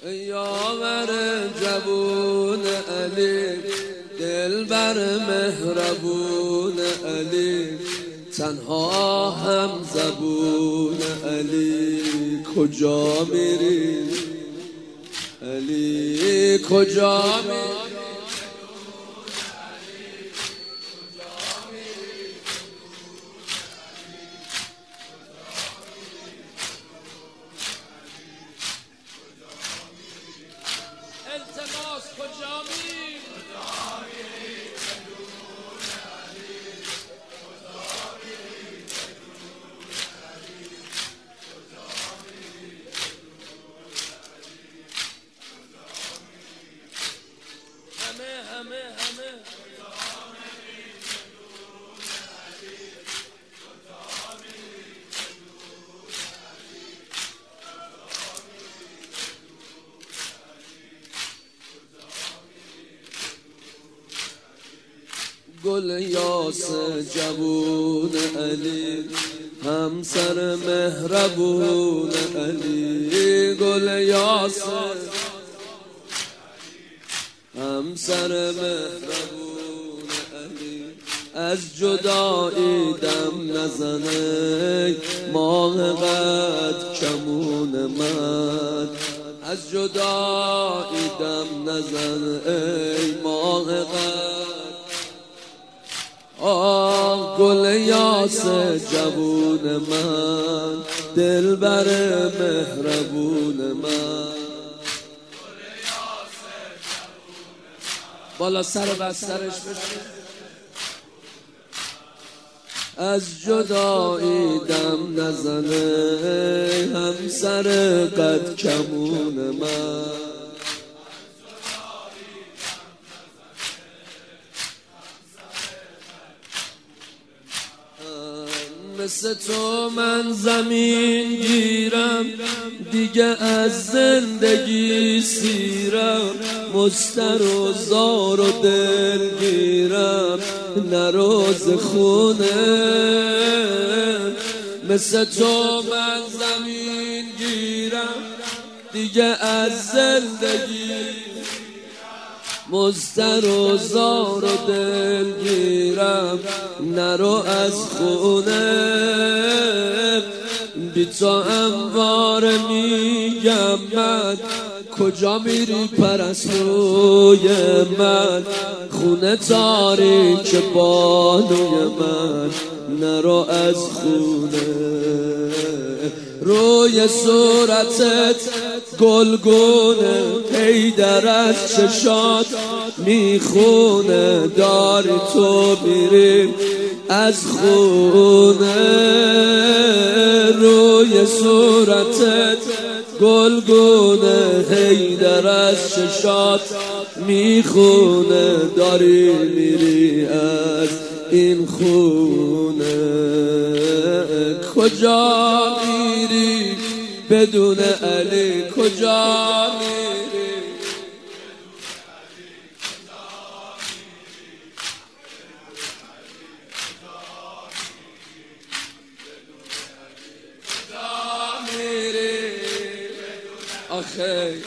یاور جوون علی، دلبر مهربون علی، تنها هم زبون علی. کجا میری علی، کجا میری؟ التماس کجا میری؟ همه گل یاس جوون علی، همسر مهربون علی. گل یاس همسر مهربون علی، از جدایی دم نزنه ماه قد کمون من. از جدایی دم نزنه ای ماه قد. گل یاس جوون من، دلبر مهربون من. بالا سر بسترش بشه. از جدایی دم نزنه همسر قد کمون من. مثل تو من زمین گیرم، دیگه از زندگی سیرم. مستر و زار و دل گیرم، نروز خونه. مثل تو من زمین گیرم، دیگه از زندگی مستر و زار و دل گیرم. نرو از خونه، بی تو انوار میگم من. کجا میری پرستوی من؟ خونه تاریک بانوی من. نرو از خونه، روی صورتت گلگونه، حیدر از چشات میخونه. داری تو میری از خونه، روی صورتت گلگونه، حیدر از چشات میخونه. داری میری از این خونه. کجا میری بدون علی؟ کجا میری؟ آخه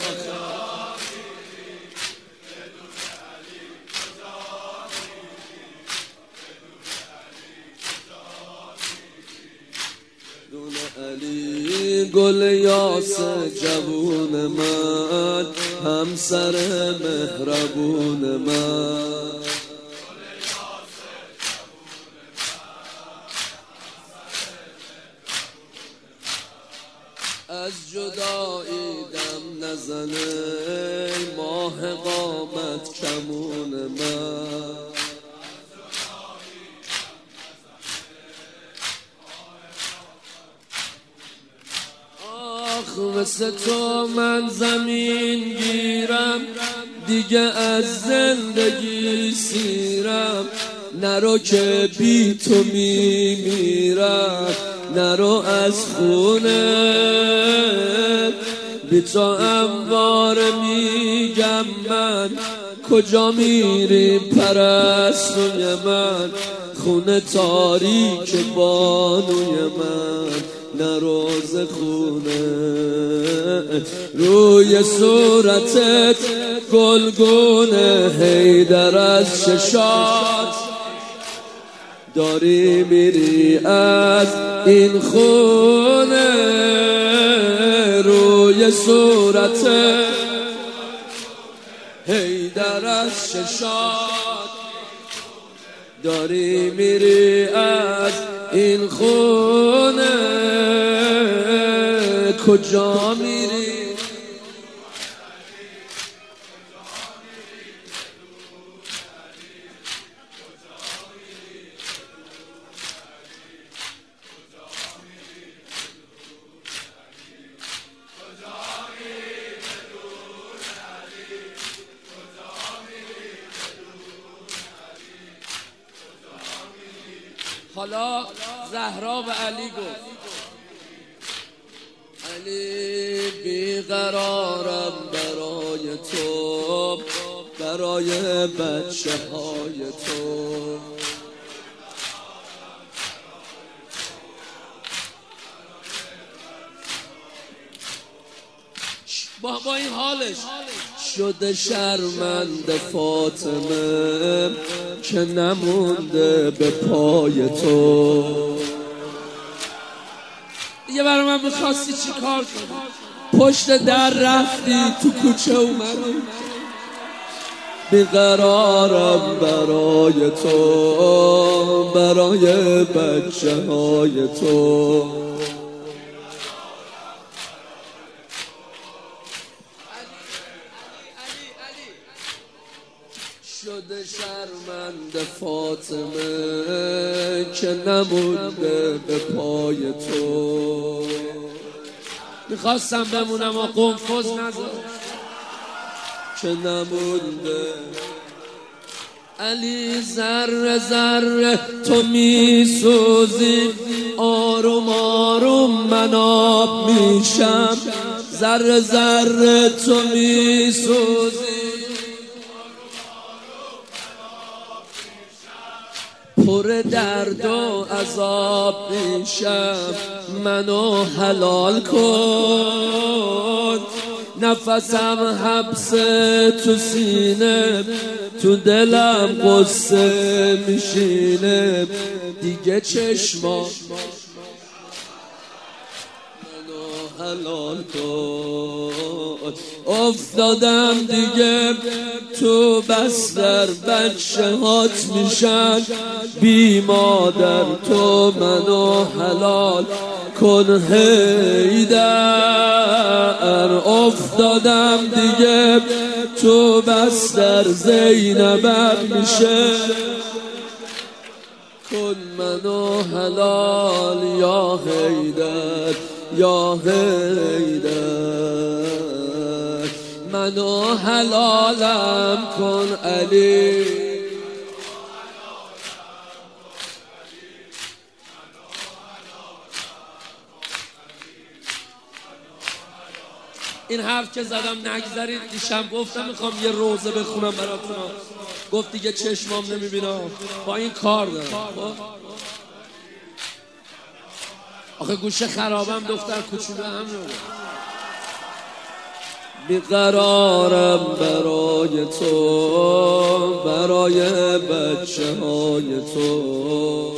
علی. گل یاس جوون من، همسر مهربون من. از جدایی دم نزنه ماه قامت کمون من. مثل تو من زمین گیرم، دیگه از زندگی سیرم. نرو که بی تو میمیرم. نرو از خونه، بی تو انوار میگم من. کجا میری پرستوی من؟ خونه تاریک بانوی من. نروز خونه. روی صورتت گلگونه حیدر از چشات داری میری از این خونه. روی صورتت حیدر از چشات داری میری از این خونه. کجا میری؟ حالا زهرا به علی گفت علی بیقرارم برای تو، برای بچه های تو. با این حالش شده شرمنده فاطمه که نمونده به پای تو. دیگه برای من میخواستی چی کار کنی؟ پشت در رفتی تو کوچه اومدی. بیقرارم برای تو، برای بچه های تو. شده شرمنده فاطمه که نمونده به پای تو. میخواستم بمونم و قنفذ نذار که نمونده. علی ذره ذره تو میسوزی، آروم آروم من آب میشم. ذره ذره تو میسوزی، پر درد و عذاب میشم. منو حلال کن، نفسم حبس تو سینه، تو دلم قصه میشینه. دیگه چشما منو حلال کن. افتادم دیگه تو بستر، بچه هات میشن بی مادر. تو منو حلال کن حیدر. افتادم دیگه تو بستر، زینبم میشه کن منو حلال یا حیدر یا حیدر. منو حلالم کن علی. این حرف که زدم نگذارید. دیشب گفتم میخوام یه روزه بخونم براتون، گفت دیگه چشمام نمیبینم، با این کار دارم. آخه گوشه خرابم دختر کوچولو هم نمیده. بیقرارم برای تو، برای بچه های تو.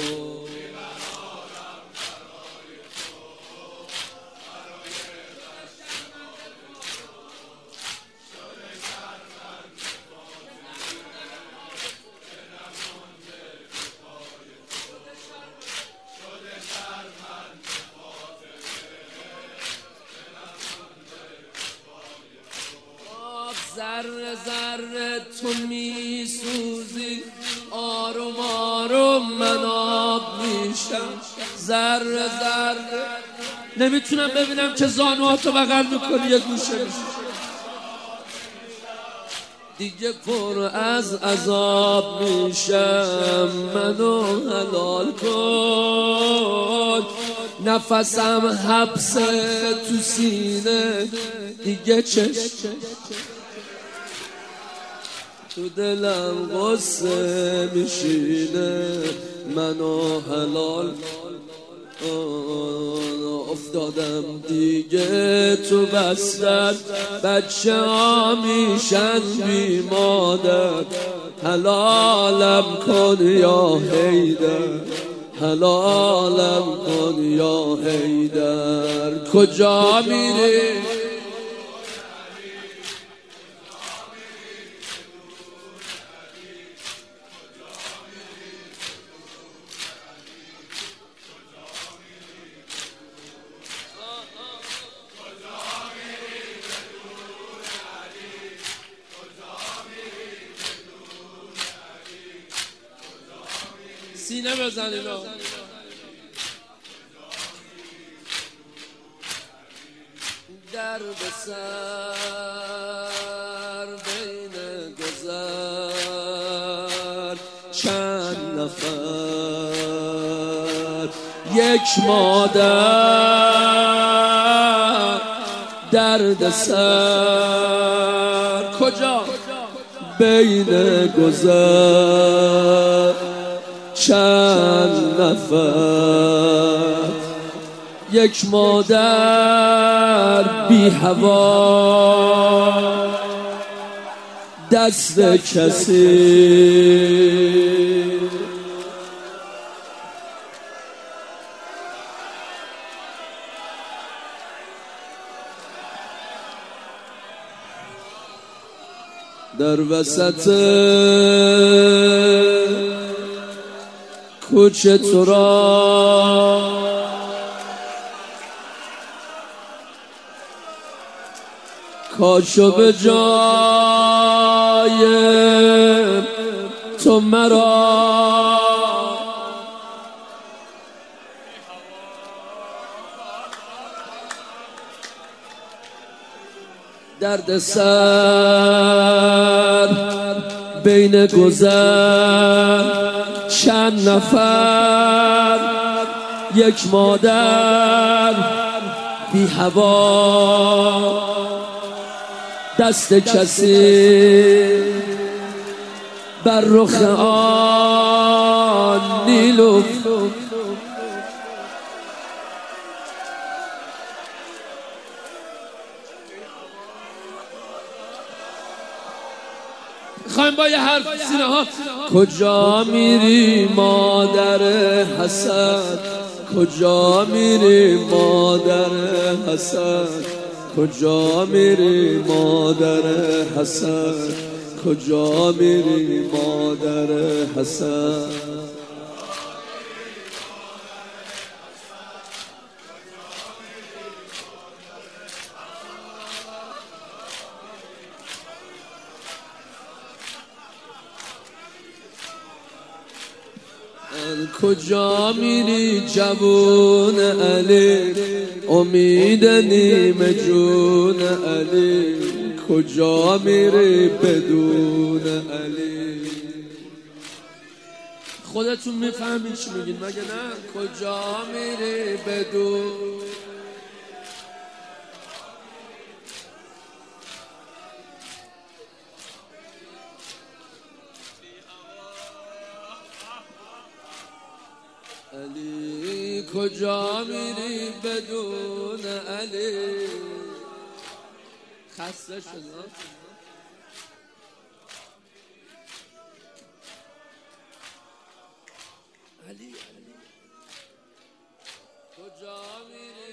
ذره ذره تو میسوزی، آروم آروم من آب میشم. ذره ذره نمیتونم ببینم که زانوهاتو بغل میکنی، یه گوشه میشه. دیگه پر از عذاب میشم، منو حلال کن. نفسم حبس تو سینه، دیگه تو دلم غصه میشینه. منو حلال افتادم دیگه تو بستر، بچه ها میشن بی مادر. حلالم کن یا حیدر، حلالم کن یا حیدر. کجا میری؟ سینه بزن اینا. درد سر بین گذر، چند نفر یک مادر. درد سر کجا؟ بین گذر، چند نفر یک مادر بی هوا، دست کسی. در وسط کوچه تو را کاشو به جای تو مرا، درد سر بین گذر، چند نفر یک مادر بی هوا، دست کسی بر رخ آن نیلوف. خواهیم با یه حرف سینه ها. کجا میری مادر حسن؟ کجا میری مادر حسن؟ کجا میری مادر حسن؟ کجا میری مادر حسن؟ کجا میری جوون علی؟ امید نیمه جون علی. کجا میری بدون علی؟ خودتون میفهمین چی میگین مگه نه؟ کجا میری بدون علی؟ کجا میری بدون علی؟ خسته شدم. علی کجا میری؟